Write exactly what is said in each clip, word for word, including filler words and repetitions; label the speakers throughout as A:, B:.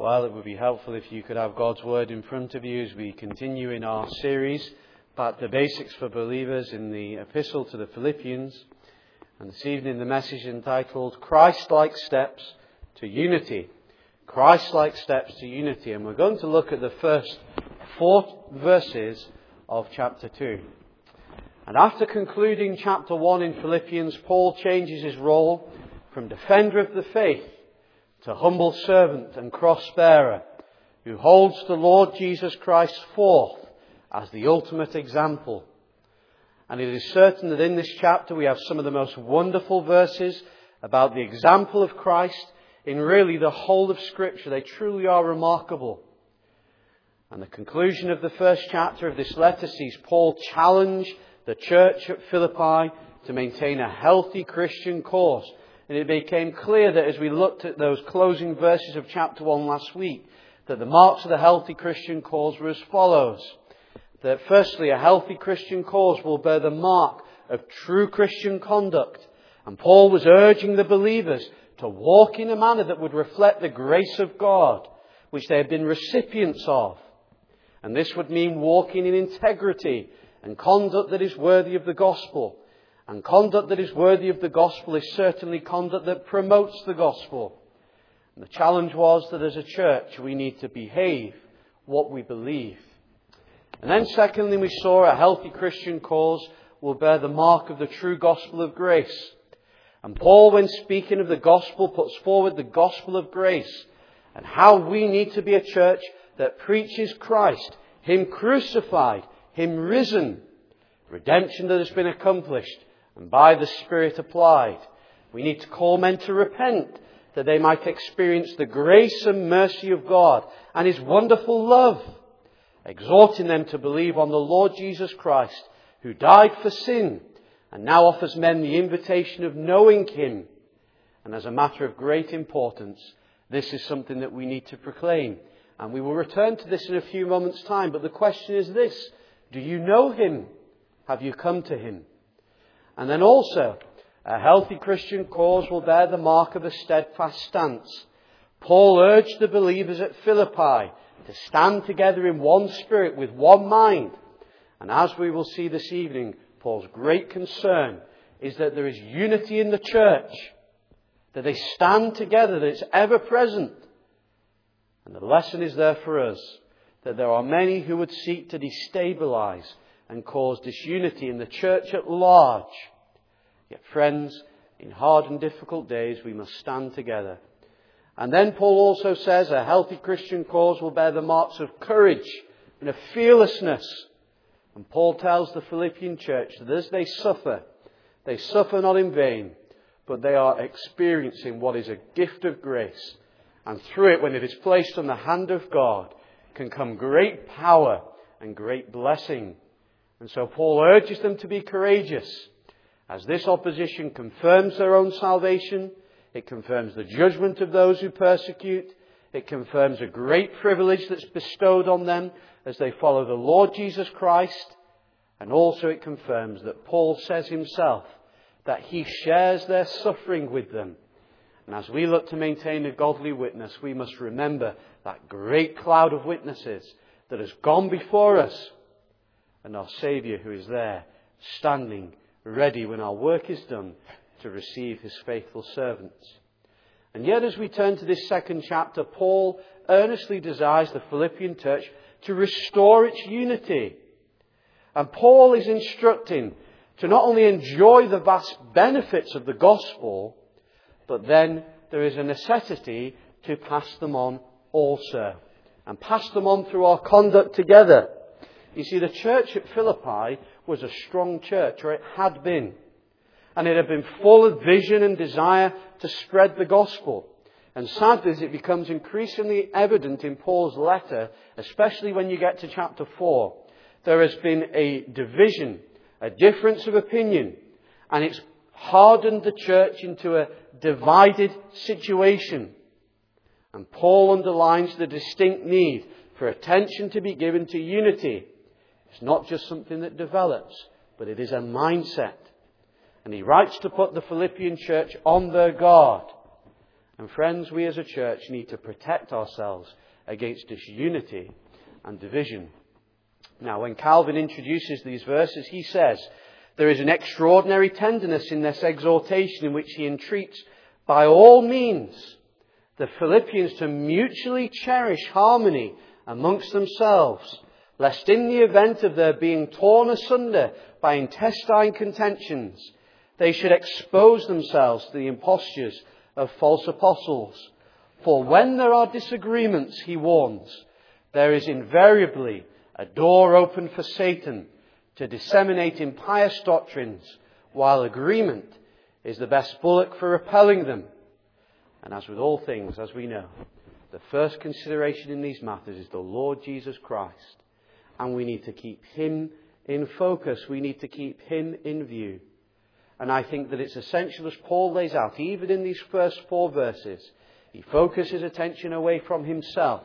A: Well, it would be helpful if you could have God's Word in front of you as we continue in our series about the basics for believers in the Epistle to the Philippians. And this evening the message entitled Christ-like Steps to Unity. Christ-like Steps to Unity. And we're going to look at the first four verses of chapter two. And after concluding chapter one in Philippians, Paul changes his role from defender of the faith to humble servant and cross-bearer, who holds the Lord Jesus Christ forth as the ultimate example. And it is certain that in this chapter we have some of the most wonderful verses about the example of Christ in really the whole of Scripture. They truly are remarkable. And the conclusion of the first chapter of this letter sees Paul challenge the church at Philippi to maintain a healthy Christian course. And it became clear that as we looked at those closing verses of chapter one last week, that the marks of the healthy Christian cause were as follows. That firstly, a healthy Christian cause will bear the mark of true Christian conduct. And Paul was urging the believers to walk in a manner that would reflect the grace of God, which they had been recipients of. And this would mean walking in integrity and conduct that is worthy of the gospel. And conduct that is worthy of the gospel is certainly conduct that promotes the gospel. And the challenge was that as a church we need to behave what we believe. And then secondly, we saw a healthy Christian cause will bear the mark of the true gospel of grace. And Paul, when speaking of the gospel, puts forward the gospel of grace and how we need to be a church that preaches Christ, Him crucified, Him risen, redemption that has been accomplished, and by the Spirit applied. We need to call men to repent, that they might experience the grace and mercy of God and His wonderful love, exhorting them to believe on the Lord Jesus Christ, who died for sin and now offers men the invitation of knowing Him. And as a matter of great importance, this is something that we need to proclaim. And we will return to this in a few moments' time. But the question is this: do you know Him? Have you come to Him? And then also, a healthy Christian cause will bear the mark of a steadfast stance. Paul urged the believers at Philippi to stand together in one spirit with one mind. And as we will see this evening, Paul's great concern is that there is unity in the church, that they stand together, that it's ever present. And the lesson is there for us, that there are many who would seek to destabilize and cause disunity in the church at large. Yet, friends, in hard and difficult days, we must stand together. And then Paul also says a healthy Christian cause will bear the marks of courage and of fearlessness. And Paul tells the Philippian church that as they suffer, they suffer not in vain, but they are experiencing what is a gift of grace. And through it, when it is placed on the hand of God, can come great power and great blessing. And so Paul urges them to be courageous, as this opposition confirms their own salvation. It confirms the judgment of those who persecute. It confirms a great privilege that's bestowed on them as they follow the Lord Jesus Christ. And also it confirms that Paul says himself that he shares their suffering with them. And as we look to maintain a godly witness, we must remember that great cloud of witnesses that has gone before us, and our Saviour who is there, standing ready when our work is done to receive His faithful servants. And yet as we turn to this second chapter, Paul earnestly desires the Philippian church to restore its unity. And Paul is instructing to not only enjoy the vast benefits of the gospel, but then there is a necessity to pass them on also. And pass them on through our conduct together. You see, the church at Philippi was a strong church, or it had been. And it had been full of vision and desire to spread the gospel. And sadly, as it becomes increasingly evident in Paul's letter, especially when you get to chapter four, there has been a division, a difference of opinion, and it's hardened the church into a divided situation. And Paul underlines the distinct need for attention to be given to unity. It's not just something that develops, but it is a mindset. And he writes to put the Philippian church on their guard. And friends, we as a church need to protect ourselves against disunity and division. Now, when Calvin introduces these verses, he says, there is an extraordinary tenderness in this exhortation in which he entreats by all means the Philippians to mutually cherish harmony amongst themselves, lest in the event of their being torn asunder by intestine contentions, they should expose themselves to the impostures of false apostles. For when there are disagreements, he warns, there is invariably a door open for Satan to disseminate impious doctrines, while agreement is the best bulwark for repelling them. And as with all things, as we know, the first consideration in these matters is the Lord Jesus Christ. And we need to keep Him in focus. We need to keep Him in view. And I think that it's essential, as Paul lays out, even in these first four verses, he focuses attention away from himself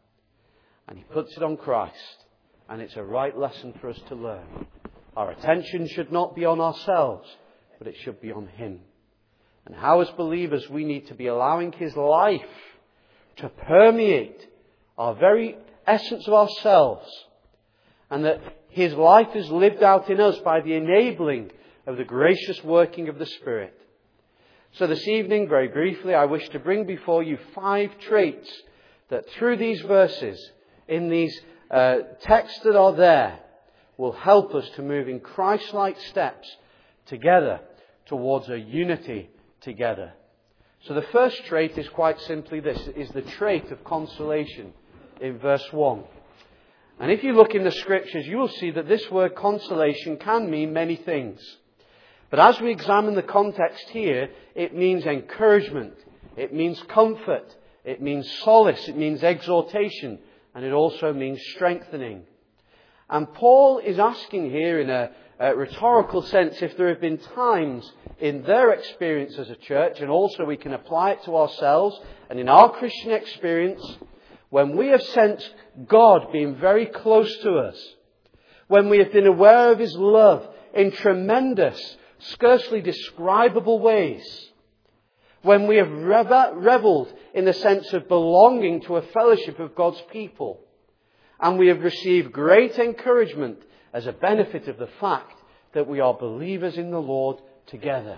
A: and he puts it on Christ. And it's a right lesson for us to learn. Our attention should not be on ourselves, but it should be on Him. And how as believers we need to be allowing His life to permeate our very essence of ourselves. And that His life is lived out in us by the enabling of the gracious working of the Spirit. So this evening, very briefly, I wish to bring before you five traits that through these verses, in these uh, texts that are there, will help us to move in Christ-like steps together towards a unity together. So the first trait is quite simply this, is the trait of consolation in verse one. And if you look in the Scriptures, you will see that this word consolation can mean many things. But as we examine the context here, it means encouragement, it means comfort, it means solace, it means exhortation, and it also means strengthening. And Paul is asking here in a, a rhetorical sense if there have been times in their experience as a church, and also we can apply it to ourselves, and in our Christian experience, when we have sensed God being very close to us, when we have been aware of His love in tremendous, scarcely describable ways, when we have revelled in the sense of belonging to a fellowship of God's people, and we have received great encouragement as a benefit of the fact that we are believers in the Lord together.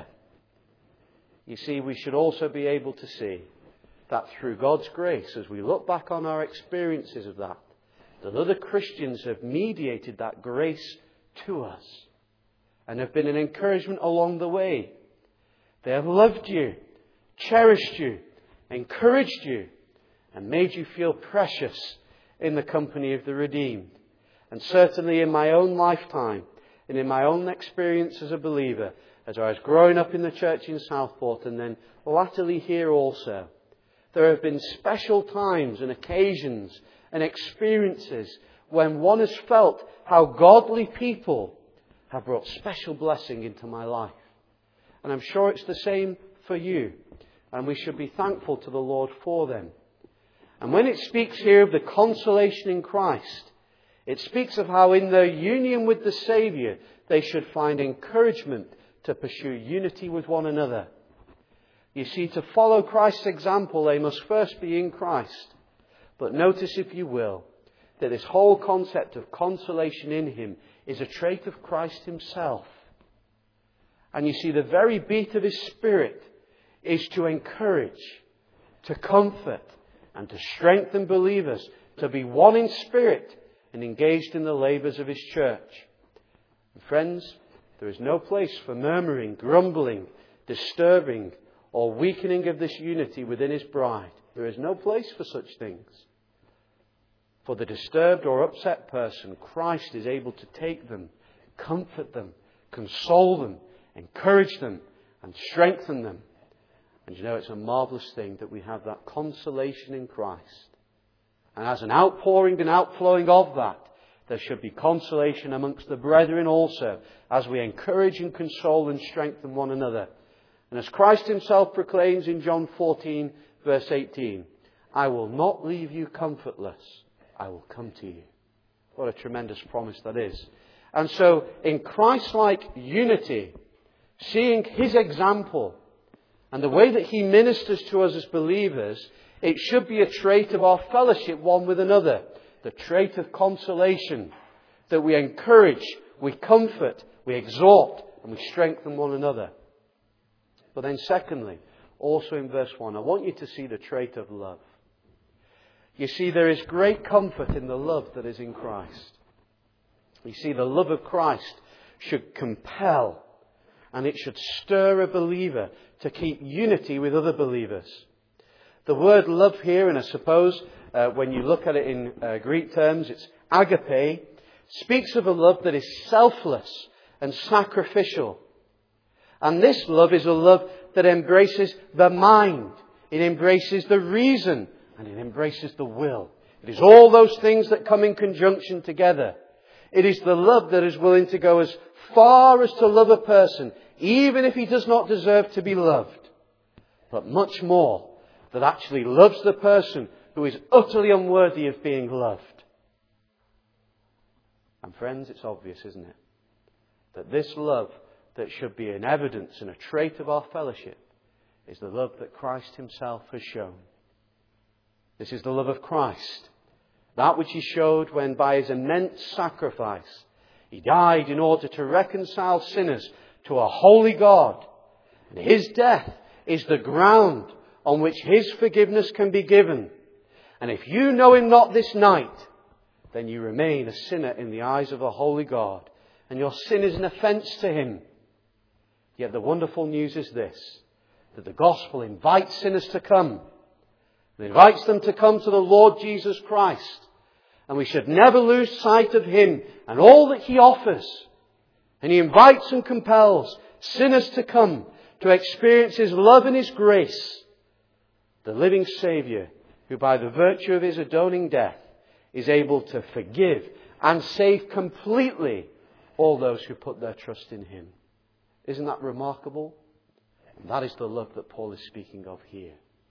A: You see, we should also be able to see that through God's grace, as we look back on our experiences of that, that other Christians have mediated that grace to us and have been an encouragement along the way. They have loved you, cherished you, encouraged you, and made you feel precious in the company of the redeemed. And certainly in my own lifetime, and in my own experience as a believer, as I was growing up in the church in Southport and then latterly here also, there have been special times and occasions and experiences when one has felt how godly people have brought special blessing into my life. And I'm sure it's the same for you. And we should be thankful to the Lord for them. And when it speaks here of the consolation in Christ, it speaks of how in their union with the Saviour, they should find encouragement to pursue unity with one another. You see, to follow Christ's example, they must first be in Christ. But notice, if you will, that this whole concept of consolation in Him is a trait of Christ Himself. And you see, the very beat of His Spirit is to encourage, to comfort, and to strengthen believers to be one in spirit and engaged in the labours of His church. And friends, there is no place for murmuring, grumbling, disturbing, or weakening of this unity within His bride. There is no place for such things. For the disturbed or upset person, Christ is able to take them, comfort them, console them, encourage them, and strengthen them. And you know, it's a marvellous thing that we have that consolation in Christ. And as an outpouring and outflowing of that, there should be consolation amongst the brethren also, as we encourage and console and strengthen one another. And as Christ Himself proclaims in John fourteen, verse eighteen, I will not leave you comfortless, I will come to you. What a tremendous promise that is. And so, in Christ-like unity, seeing His example, And the way that He ministers to us as believers, it should be a trait of our fellowship one with another. The trait of consolation, that we encourage, we comfort, we exhort, and we strengthen one another. But then secondly, also in verse one, I want you to see the trait of love. You see, there is great comfort in the love that is in Christ. You see, the love of Christ should compel, and it should stir a believer to keep unity with other believers. The word love here, and I suppose uh, when you look at it in uh, Greek terms, it's agape, speaks of a love that is selfless and sacrificial. And this love is a love that embraces the mind. It embraces the reason. And it embraces the will. It is all those things that come in conjunction together. It is the love that is willing to go as far as to love a person, even if he does not deserve to be loved. But much more, that actually loves the person who is utterly unworthy of being loved. And friends, it's obvious, isn't it? That this love that should be an evidence and a trait of our fellowship is the love that Christ Himself has shown. This is the love of Christ. That which He showed when by His immense sacrifice He died in order to reconcile sinners to a holy God. And His death is the ground on which His forgiveness can be given. And if you know Him not this night, then you remain a sinner in the eyes of a holy God. And your sin is an offence to Him. Yet the wonderful news is this, that the gospel invites sinners to come. It invites them to come to the Lord Jesus Christ. And we should never lose sight of Him and all that He offers. And He invites and compels sinners to come to experience His love and His grace. The living Saviour, who by the virtue of His atoning death is able to forgive and save completely all those who put their trust in Him. Isn't that remarkable? And that is the love that Paul is speaking of here.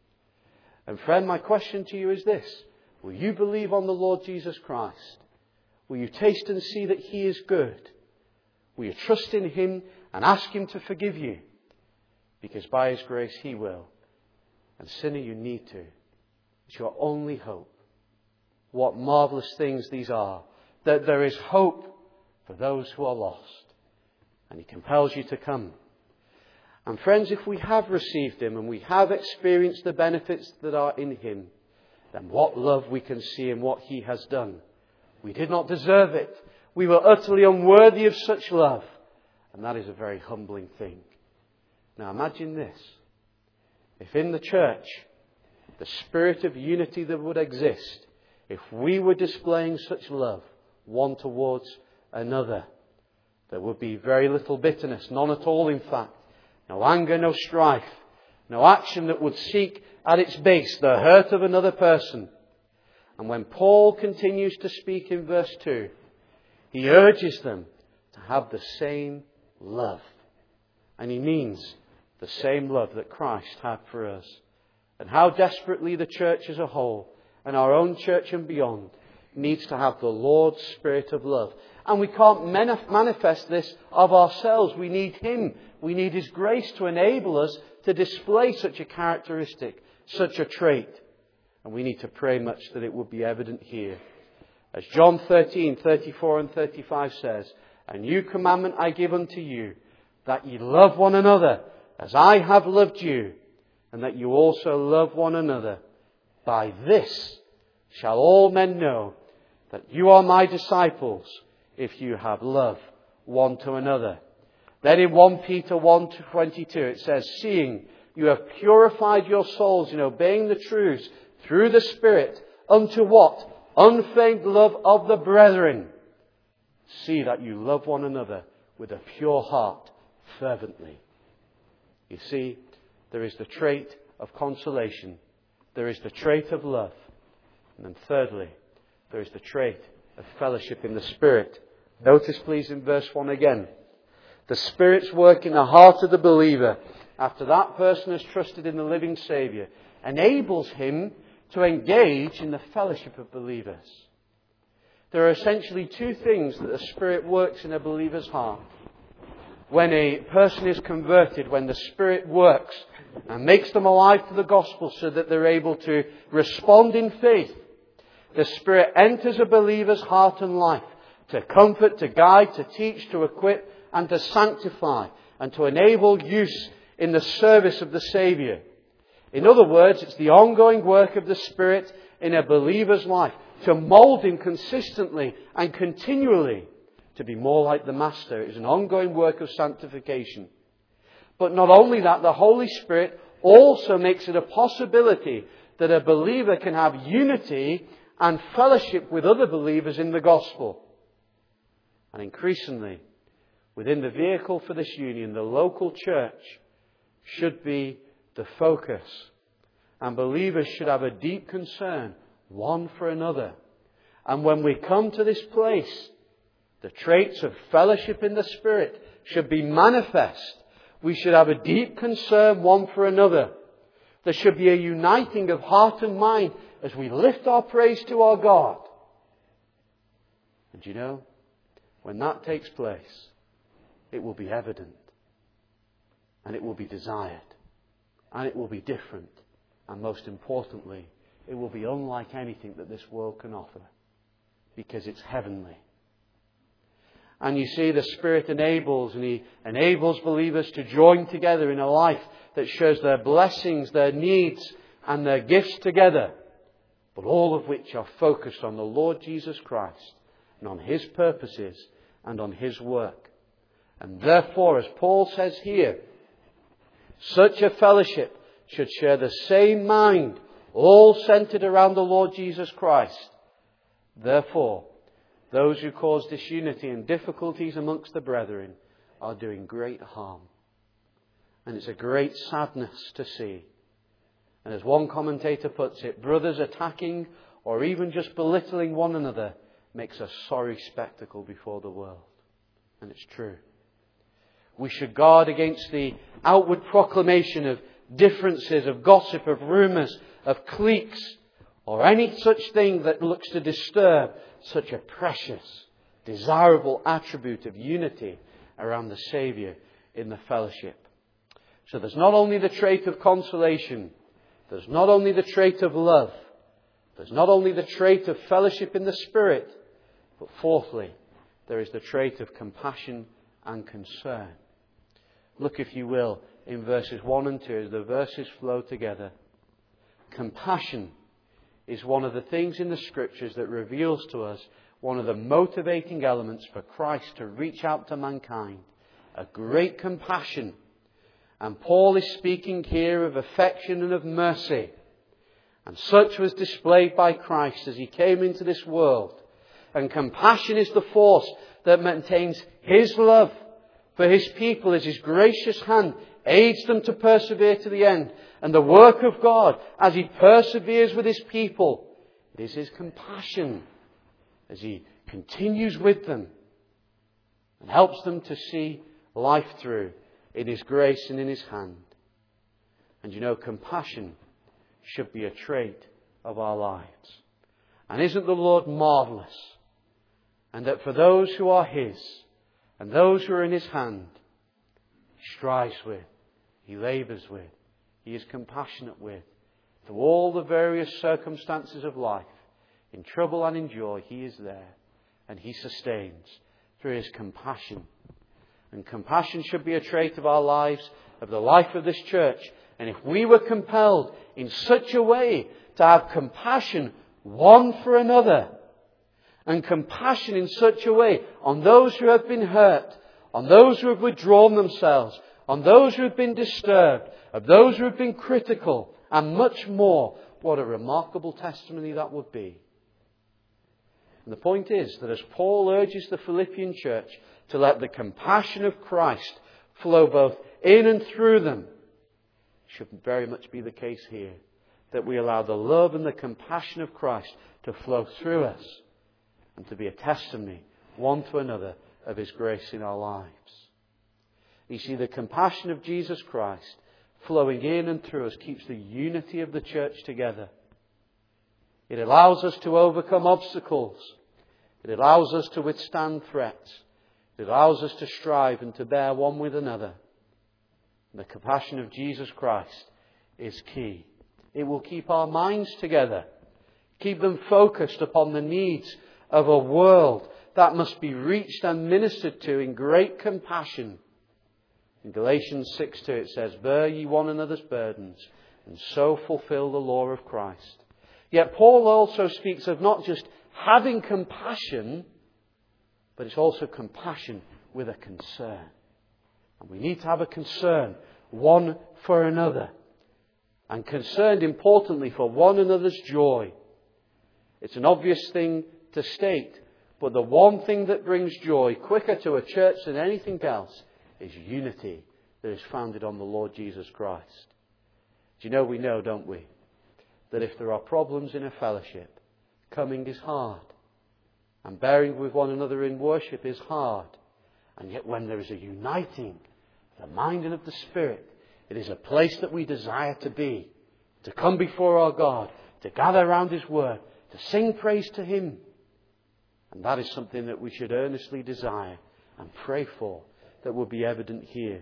A: And friend, my question to you is this. Will you believe on the Lord Jesus Christ? Will you taste and see that He is good? Will you trust in Him and ask Him to forgive you? Because by His grace He will. And sinner, you need to. It's your only hope. What marvellous things these are. That there is hope for those who are lost. And He compels you to come. And friends, if we have received Him and we have experienced the benefits that are in Him, then what love we can see in what He has done. We did not deserve it. We were utterly unworthy of such love. And that is a very humbling thing. Now imagine this. If in the church, the spirit of unity that would exist, if we were displaying such love one towards another, there would be very little bitterness, none at all in fact. No anger, no strife, no action that would seek at its base the hurt of another person. And when Paul continues to speak in verse two, he urges them to have the same love. And he means the same love that Christ had for us. And how desperately the church as a whole, and our own church and beyond, needs to have the Lord's Spirit of love. And we can't manifest this of ourselves. We need Him. We need His grace to enable us to display such a characteristic, such a trait. And we need to pray much that it would be evident here. As John thirteen, thirty-four and thirty-five says, "A new commandment I give unto you, that ye love one another, as I have loved you, and that you also love one another. By this shall all men know that you are my disciples, if you have love one to another." Then in First Peter one twenty-two it says, "Seeing you have purified your souls in obeying the truths through the Spirit, unto what? Unfeigned love of the brethren. See that you love one another with a pure heart fervently." You see, there is the trait of consolation. There is the trait of love. And then thirdly, there is the trait of fellowship in the Spirit. Notice please in verse one again. The Spirit's work in the heart of the believer, after that person has trusted in the living Saviour, enables him to engage in the fellowship of believers. There are essentially two things that the Spirit works in a believer's heart. when a person is converted, when the Spirit works and makes them alive to the gospel so that they're able to respond in faith, the Spirit enters a believer's heart and life to comfort, to guide, to teach, to equip, and to sanctify, and to enable use in the service of the Saviour. In other words, it's the ongoing work of the Spirit in a believer's life to mould him consistently and continually to be more like the Master. It is an ongoing work of sanctification. But not only that, the Holy Spirit also makes it a possibility that a believer can have unity and fellowship with other believers in the gospel. And increasingly, within the vehicle for this union, the local church should be the focus. And believers should have a deep concern one for another. And when we come to this place, the traits of fellowship in the Spirit should be manifest. We should have a deep concern one for another. There should be a uniting of heart and mind as we lift our praise to our God. And you know, when that takes place, it will be evident. And it will be desired. And it will be different. And most importantly, it will be unlike anything that this world can offer. Because it's heavenly. And you see, the Spirit enables, and He enables believers to join together in a life that shows their blessings, their needs, and their gifts together. But all of which are focused on the Lord Jesus Christ, and on His purposes, and on His work. And therefore, as Paul says here, such a fellowship should share the same mind, all centered around the Lord Jesus Christ. Therefore, those who cause disunity and difficulties amongst the brethren are doing great harm. And it's a great sadness to see. And as one commentator puts it, brothers attacking or even just belittling one another makes a sorry spectacle before the world. And it's true. We should guard against the outward proclamation of differences, of gossip, of rumours, of cliques, or any such thing that looks to disturb such a precious, desirable attribute of unity around the Saviour in the fellowship. So there's not only the trait of consolation, there's not only the trait of love, there's not only the trait of fellowship in the Spirit, but fourthly, there is the trait of compassion and concern. Look, if you will, in verses one and two as the verses flow together. Compassion is one of the things in the Scriptures that reveals to us one of the motivating elements for Christ to reach out to mankind. A great compassion. And Paul is speaking here of affection and of mercy. And such was displayed by Christ as He came into this world. And compassion is the force that maintains His love for His people as His gracious hand aids them to persevere to the end. And the work of God as He perseveres with His people, it is His compassion as He continues with them and helps them to see life through in His grace and in His hand. And you know, compassion should be a trait of our lives. And isn't the Lord marvellous? And that for those who are His and those who are in His hand, He strives with, He labours with, He is compassionate with. Through all the various circumstances of life, in trouble and in joy, He is there. And He sustains through His compassion. And compassion should be a trait of our lives, of the life of this church. And if we were compelled in such a way to have compassion one for another, and compassion in such a way on those who have been hurt, on those who have withdrawn themselves, on those who have been disturbed, of those who have been critical, and much more, what a remarkable testimony that would be. And the point is that as Paul urges the Philippian church to let the compassion of Christ flow both in and through them, it should very much be the case here, that we allow the love and the compassion of Christ to flow through us and to be a testimony one to another of His grace in our lives. You see, the compassion of Jesus Christ flowing in and through us keeps the unity of the church together. It allows us to overcome obstacles. It allows us to withstand threats. It allows us to strive and to bear one with another. The compassion of Jesus Christ is key. It will keep our minds together. Keep them focused upon the needs of a world that must be reached and ministered to in great compassion. In Galatians six two it says, "Bear ye one another's burdens, and so fulfill the law of Christ." Yet Paul also speaks of not just having compassion, but it's also compassion with a concern. And we need to have a concern, one for another. And concerned, importantly, for one another's joy. It's an obvious thing to state, but the one thing that brings joy quicker to a church than anything else is unity that is founded on the Lord Jesus Christ. Do you know, we know, don't we, that if there are problems in a fellowship, coming is hard. And bearing with one another in worship is hard. And yet when there is a uniting of the mind and of the Spirit, it is a place that we desire to be. To come before our God, to gather around His Word, to sing praise to Him. And that is something that we should earnestly desire and pray for, that will be evident here.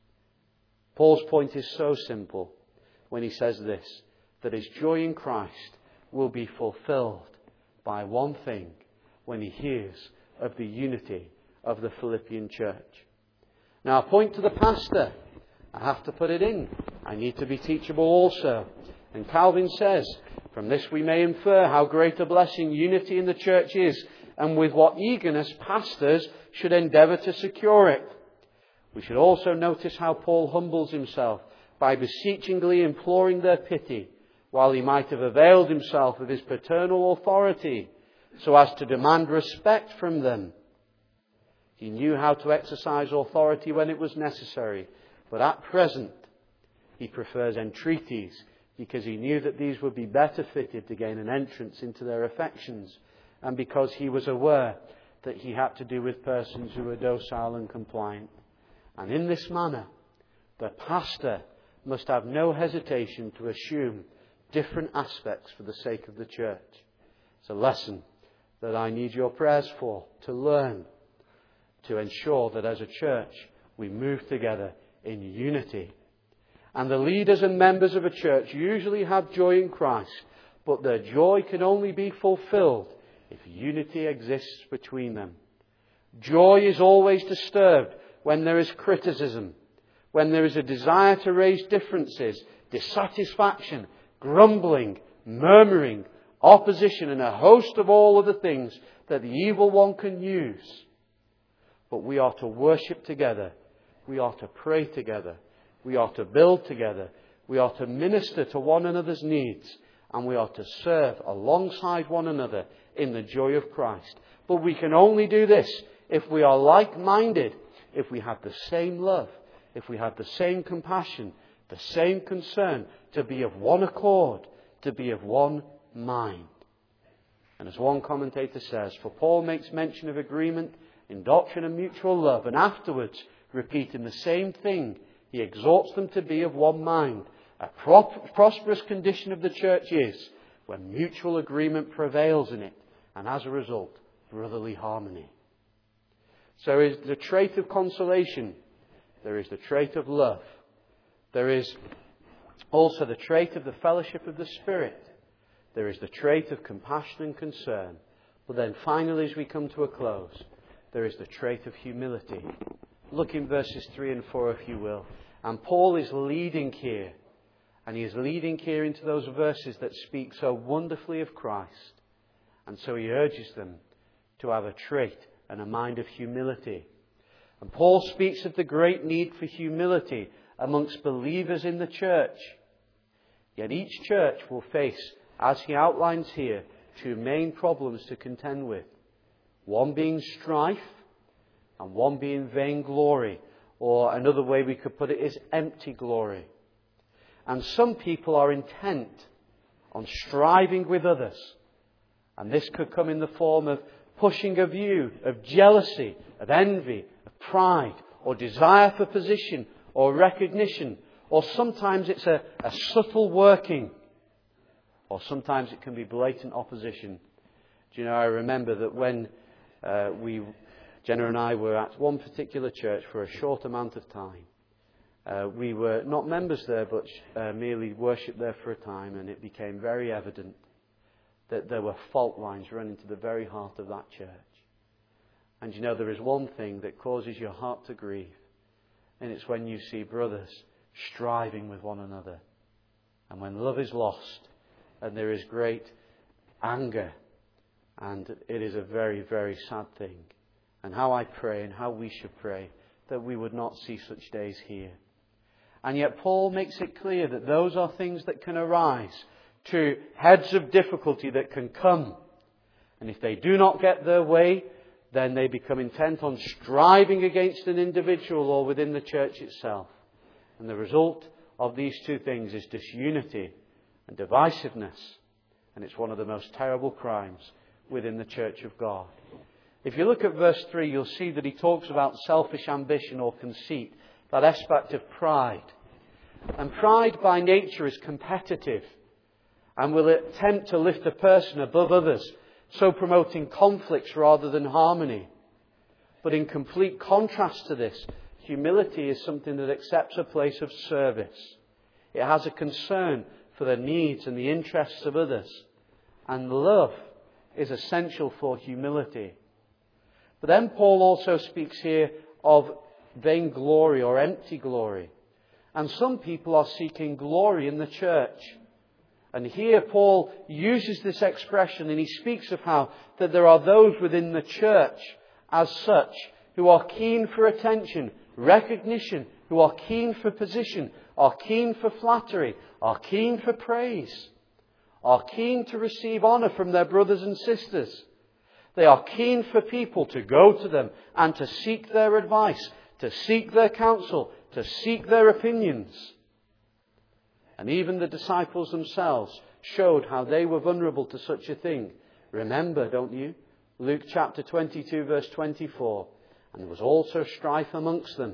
A: Paul's point is so simple when he says this, that his joy in Christ will be fulfilled by one thing when he hears of the unity of the Philippian church. Now, I point to the pastor. I have to put it in. I need to be teachable also. And Calvin says, "From this we may infer how great a blessing unity in the church is, and with what eagerness pastors should endeavour to secure it." We should also notice how Paul humbles himself by beseechingly imploring their pity, while he might have availed himself of his paternal authority so as to demand respect from them. He knew how to exercise authority when it was necessary, but at present he prefers entreaties because he knew that these would be better fitted to gain an entrance into their affections, and because he was aware that he had to do with persons who were docile and compliant. And in this manner, the pastor must have no hesitation to assume different aspects for the sake of the church. It's a lesson that I need your prayers for, to learn, to ensure that as a church we move together in unity. And the leaders and members of a church usually have joy in Christ, but their joy can only be fulfilled if unity exists between them. Joy is always disturbed when there is criticism, when there is a desire to raise differences, dissatisfaction, grumbling, murmuring, opposition, and a host of all other things that the evil one can use. But we are to worship together. We are to pray together. We are to build together. We are to minister to one another's needs. And we are to serve alongside one another in the joy of Christ. But we can only do this if we are like-minded, if we have the same love, if we have the same compassion, the same concern, to be of one accord, to be of one mind. And as one commentator says, for Paul makes mention of agreement in doctrine and mutual love, and afterwards, repeating the same thing, he exhorts them to be of one mind. A prop- prosperous condition of the church is when mutual agreement prevails in it, and as a result, brotherly harmony. So there is the trait of consolation. There is the trait of love. There is also the trait of the fellowship of the Spirit. There is the trait of compassion and concern. But then finally, as we come to a close, there is the trait of humility. Look in verses three and four, if you will. And Paul is leading here. And he is leading here into those verses that speak so wonderfully of Christ. And so he urges them to have a trait and a mind of humility. And Paul speaks of the great need for humility amongst believers in the church. Yet each church will face, as he outlines here, two main problems to contend with. One being strife, and one being vainglory, or another way we could put it is empty glory. And some people are intent on striving with others. And this could come in the form of pushing a view of jealousy, of envy, of pride, or desire for position, or recognition. Or sometimes it's a, a subtle working. Or sometimes it can be blatant opposition. Do you know, I remember that when uh, we Jenna and I were at one particular church for a short amount of time. Uh, we were not members there, but uh, merely worshipped there for a time, and it became very evident that there were fault lines running to the very heart of that church. And you know, there is one thing that causes your heart to grieve, and it's when you see brothers striving with one another. And when love is lost, and there is great anger, and it is a very, very sad thing. And how I pray, and how we should pray, that we would not see such days here. And yet Paul makes it clear that those are things that can arise, to heads of difficulty that can come. And if they do not get their way, then they become intent on striving against an individual or within the church itself. And the result of these two things is disunity and divisiveness. And it's one of the most terrible crimes within the church of God. If you look at verse three, you'll see that he talks about selfish ambition or conceit, that aspect of pride. And pride by nature is competitive and will attempt to lift a person above others, so promoting conflicts rather than harmony. But in complete contrast to this, humility is something that accepts a place of service. It has a concern for the needs and the interests of others. And love is essential for humility. But then Paul also speaks here of vainglory or empty glory. And some people are seeking glory in the church. And here Paul uses this expression, and he speaks of how that there are those within the church as such who are keen for attention, recognition, who are keen for position, are keen for flattery, are keen for praise, are keen to receive honour from their brothers and sisters. They are keen for people to go to them and to seek their advice, to seek their counsel, to seek their opinions. And even the disciples themselves showed how they were vulnerable to such a thing. Remember, don't you? Luke chapter twenty-two, verse twenty-four. And there was also strife amongst them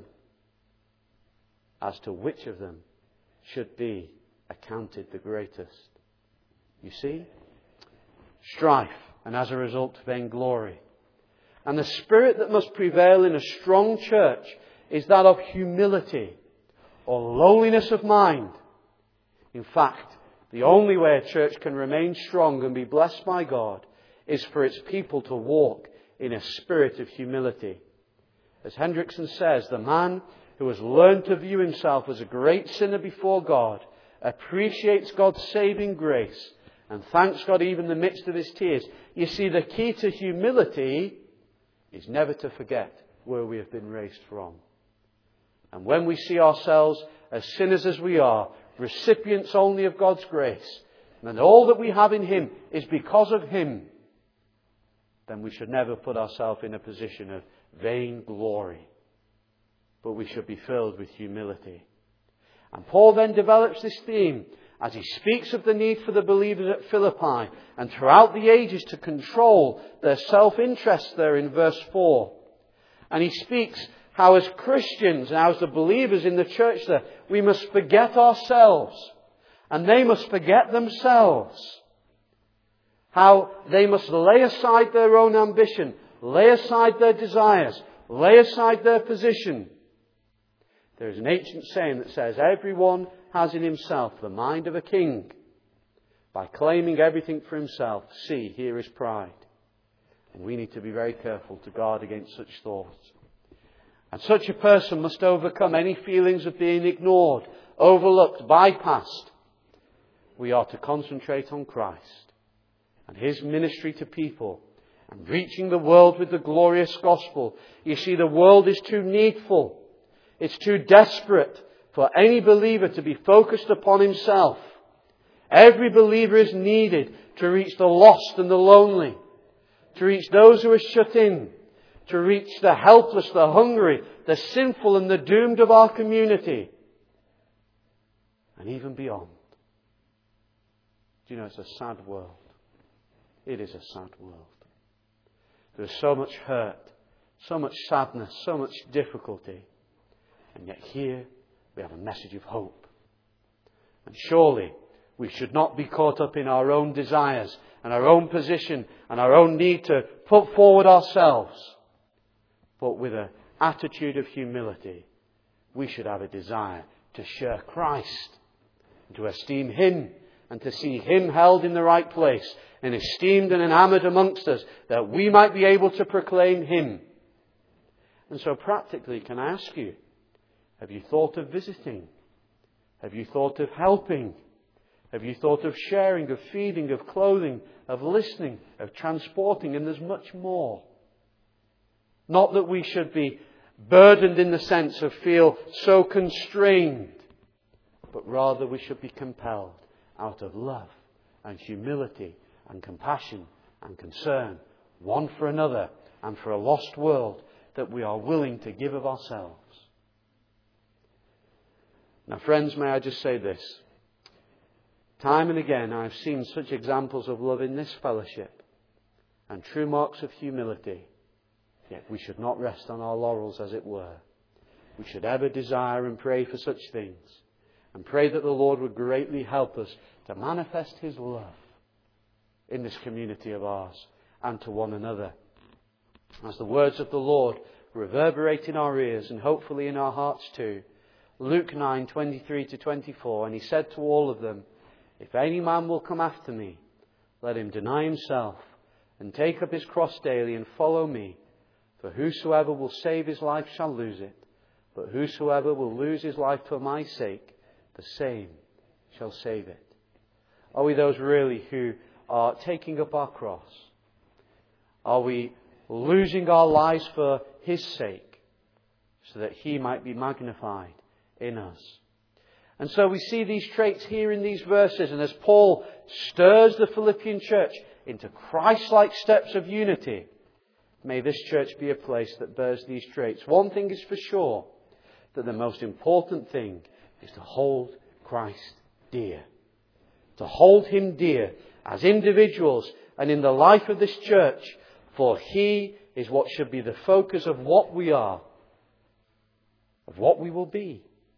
A: as to which of them should be accounted the greatest. You see? Strife, and as a result, vainglory. And the spirit that must prevail in a strong church is that of humility or lowliness of mind. In fact, the only way a church can remain strong and be blessed by God is for its people to walk in a spirit of humility. As Hendrickson says, the man who has learned to view himself as a great sinner before God appreciates God's saving grace and thanks God even in the midst of his tears. You see, the key to humility is never to forget where we have been raised from. And when we see ourselves as sinners as we are, recipients only of God's grace, and all that we have in Him is because of Him, then we should never put ourselves in a position of vain glory, but we should be filled with humility. And Paul then develops this theme as he speaks of the need for the believers at Philippi and throughout the ages to control their self-interest there in verse four. And he speaks how as Christians and as the believers in the church there, we must forget ourselves and they must forget themselves. How they must lay aside their own ambition, lay aside their desires, lay aside their position. There is an ancient saying that says, everyone has in himself the mind of a king. By claiming everything for himself, see, here is pride. And we need to be very careful to guard against such thoughts. And such a person must overcome any feelings of being ignored, overlooked, bypassed. We are to concentrate on Christ and His ministry to people and reaching the world with the glorious gospel. You see, the world is too needful. It's too desperate for any believer to be focused upon himself. Every believer is needed to reach the lost and the lonely, to reach those who are shut in, to reach the helpless, the hungry, the sinful and the doomed of our community, and even beyond. Do you know, it's a sad world. It is a sad world. There is so much hurt, so much sadness, so much difficulty. And yet here we have a message of hope. And surely we should not be caught up in our own desires and our own position and our own need to put forward ourselves. but with an attitude of humility, we should have a desire to share Christ, to esteem Him, and to see Him held in the right place and esteemed and enamoured amongst us, that we might be able to proclaim Him. And so practically, can I ask you, have you thought of visiting? Have you thought of helping? Have you thought of sharing, of feeding, of clothing, of listening, of transporting? And there's much more. Not that we should be burdened in the sense of feel so constrained, but rather we should be compelled out of love and humility and compassion and concern, one for another and for a lost world, that we are willing to give of ourselves. Now, friends, may I just say this. Time and again I have seen such examples of love in this fellowship and true marks of humility. Yet we should not rest on our laurels, as it were. We should ever desire and pray for such things, and pray that the Lord would greatly help us to manifest His love in this community of ours and to one another. As the words of the Lord reverberate in our ears and hopefully in our hearts too. Luke nine, twenty-three to twenty-four, and He said to all of them, "If any man will come after me, let him deny himself and take up his cross daily and follow me. For whosoever will save his life shall lose it, but whosoever will lose his life for my sake, the same shall save it." Are we those really who are taking up our cross? Are we losing our lives for His sake, so that He might be magnified in us? And so we see these traits here in these verses, and as Paul stirs the Philippian church into Christ-like steps of unity, may this church be a place that bears these traits. One thing is for sure, that the most important thing is to hold Christ dear. To hold Him dear as individuals and in the life of this church, for He is what should be the focus of what we are, of what we will be.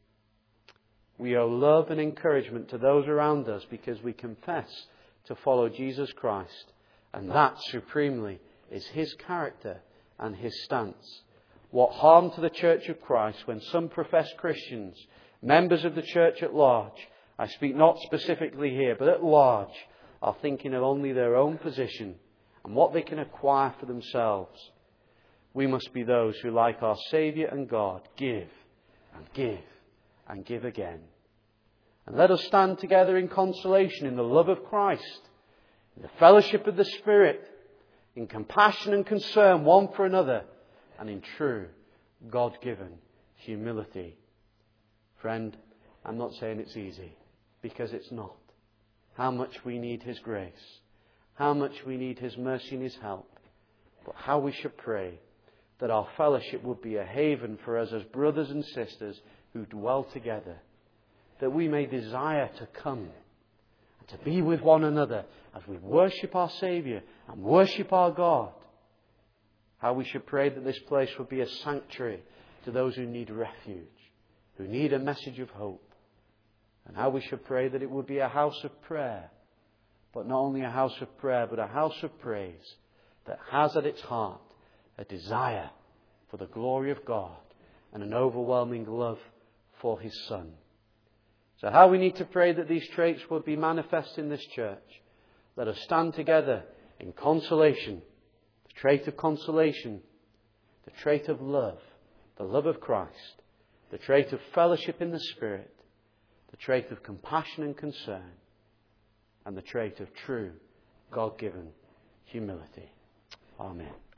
A: We owe love and encouragement to those around us because we confess to follow Jesus Christ, and that supremely is His character and His stance. What harm to the Church of Christ when some professed Christians, members of the church at large, I speak not specifically here, but at large, are thinking of only their own position and what they can acquire for themselves. We must be those who, like our Saviour and God, give and give and give again. And let us stand together in consolation in the love of Christ, in the fellowship of the Spirit, in compassion and concern one for another, and in true God-given humility. Friend, I'm not saying it's easy, because it's not. How much we need His grace, how much we need His mercy and His help, but how we should pray that our fellowship would be a haven for us as brothers and sisters who dwell together, that we may desire to come and to be with one another as we worship our Saviour and worship our God. How we should pray that this place would be a sanctuary to those who need refuge, who need a message of hope. And how we should pray that it would be a house of prayer, but not only a house of prayer, but a house of praise that has at its heart a desire for the glory of God and an overwhelming love for His Son. So how we need to pray that these traits would be manifest in this church. Let us stand together in consolation, the trait of consolation, the trait of love, the love of Christ, the trait of fellowship in the Spirit, the trait of compassion and concern, and the trait of true God-given humility. Amen.